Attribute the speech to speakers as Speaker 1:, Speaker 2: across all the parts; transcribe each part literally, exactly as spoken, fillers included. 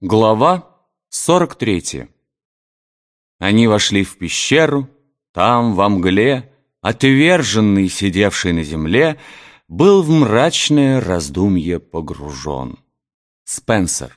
Speaker 1: Глава сорок третья. Они вошли в пещеру. Там, во мгле, отверженный, сидевший на земле, был в мрачное раздумье погружен. Спенсер.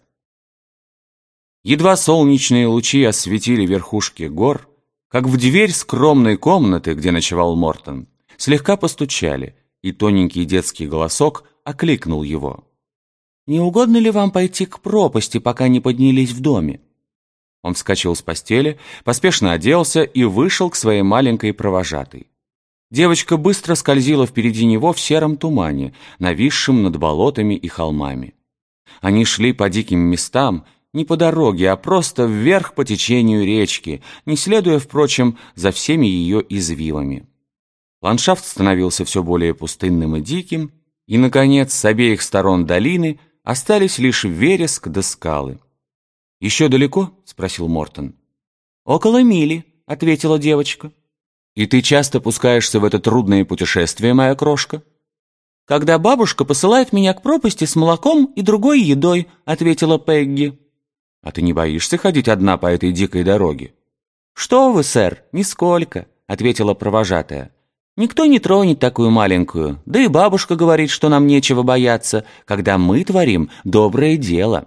Speaker 1: Едва солнечные лучи осветили верхушки гор, как в дверь скромной комнаты, где ночевал Мортон, слегка постучали, и тоненький детский голосок окликнул его. «Не угодно ли вам пойти к пропасти, пока не поднялись в доме?» Он вскочил с постели, поспешно оделся и вышел к своей маленькой провожатой. Девочка быстро скользила впереди него в сером тумане, нависшем над болотами и холмами. Они шли по диким местам, не по дороге, а просто вверх по течению речки, не следуя, впрочем, за всеми ее извивами. Ландшафт становился все более пустынным и диким, и, наконец, с обеих сторон долины остались лишь вереск да скалы. «Еще далеко?» — спросил Мортон. «Около мили», — ответила девочка. «И ты часто пускаешься в это трудное путешествие, моя крошка?» «Когда бабушка посылает меня к пропасти с молоком и другой едой», — ответила Пегги. «А ты не боишься ходить одна по этой дикой дороге?» «Что вы, сэр, нисколько», — ответила провожатая. «Никто не тронет такую маленькую, да и бабушка говорит, что нам нечего бояться, когда мы творим доброе дело».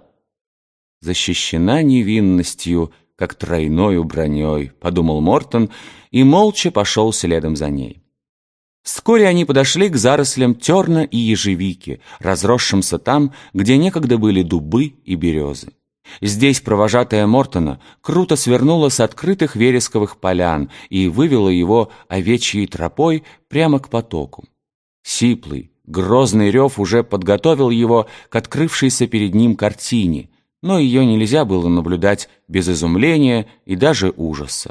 Speaker 1: «Защищена невинностью, как тройною броней», — подумал Мортон и молча пошел следом за ней. Вскоре они подошли к зарослям терна и ежевики, разросшимся там, где некогда были дубы и березы. Здесь провожатая Мортона круто свернула с открытых вересковых полян и вывела его овечьей тропой прямо к потоку. Сиплый, грозный рев уже подготовил его к открывшейся перед ним картине, но ее нельзя было наблюдать без изумления и даже ужаса.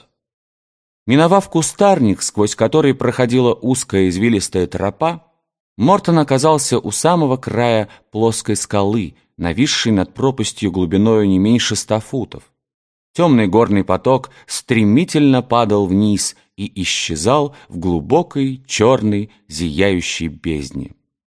Speaker 1: Миновав кустарник, сквозь который проходила узкая извилистая тропа, Мортон оказался у самого края плоской скалы, нависшей над пропастью глубиною не меньше ста футов. Темный горный поток стремительно падал вниз и исчезал в глубокой, черной, зияющей бездне.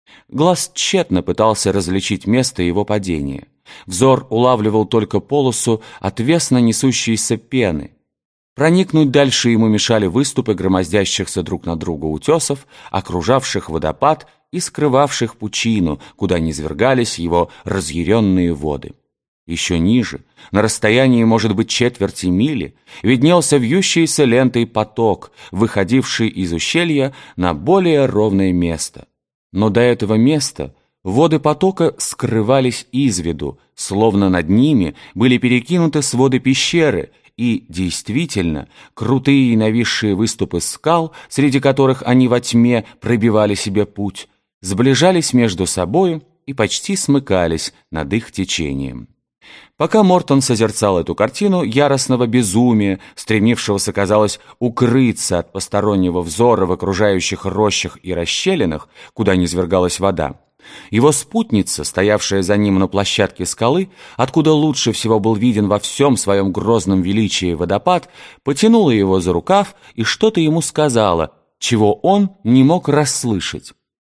Speaker 1: Глаз тщетно пытался различить место его падения. Взор улавливал только полосу отвесно несущейся пены. Проникнуть дальше ему мешали выступы громоздящихся друг на друга утесов, окружавших водопад и скрывавших пучину, куда низвергались его разъяренные воды. Еще ниже, на расстоянии, может быть, четверти мили, виднелся вьющийся лентой поток, выходивший из ущелья на более ровное место. Но до этого места воды потока скрывались из виду, словно над ними были перекинуты своды пещеры, и, действительно, крутые и нависшие выступы скал, среди которых они во тьме пробивали себе путь, сближались между собою и почти смыкались над их течением. Пока Мортон созерцал эту картину яростного безумия, стремившегося, казалось, укрыться от постороннего взора в окружающих рощах и расщелинах, куда низвергалась вода, его спутница, стоявшая за ним на площадке скалы, откуда лучше всего был виден во всем своем грозном величии водопад, потянула его за рукав и что-то ему сказала, чего он не мог расслышать.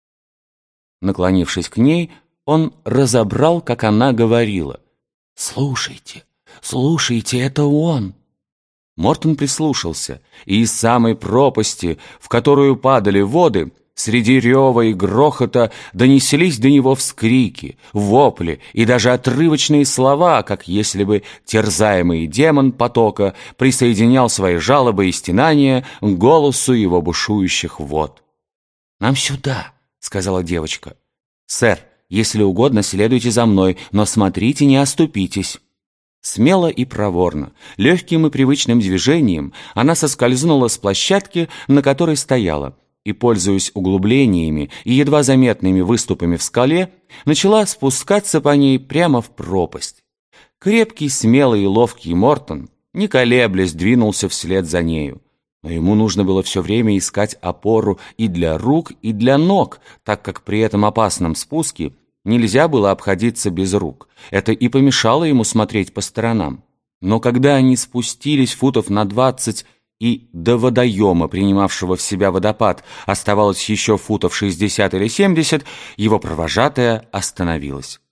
Speaker 1: Наклонившись к ней, он разобрал, как она говорила. «Слушайте, слушайте, это он!» Мортон прислушался, и из самой пропасти, в которую падали воды, среди рева и грохота донеслись до него вскрики, вопли и даже отрывочные слова, как если бы терзаемый демон потока присоединял свои жалобы и стенания к голосу его бушующих вод. «Нам сюда», — сказала девочка. «Сэр, если угодно, следуйте за мной, но смотрите, не оступитесь». Смело и проворно, легким и привычным движением она соскользнула с площадки, на которой стояла, и, пользуясь углублениями и едва заметными выступами в скале, начала спускаться по ней прямо в пропасть. Крепкий, смелый и ловкий Мортон, не колеблясь, двинулся вслед за нею. Но ему нужно было все время искать опору и для рук, и для ног, так как при этом опасном спуске нельзя было обходиться без рук. Это и помешало ему смотреть по сторонам. Но когда они спустились футов на двадцать, и до водоема, принимавшего в себя водопад, оставалось еще футов шестьдесят или семьдесят, его провожатая остановилась.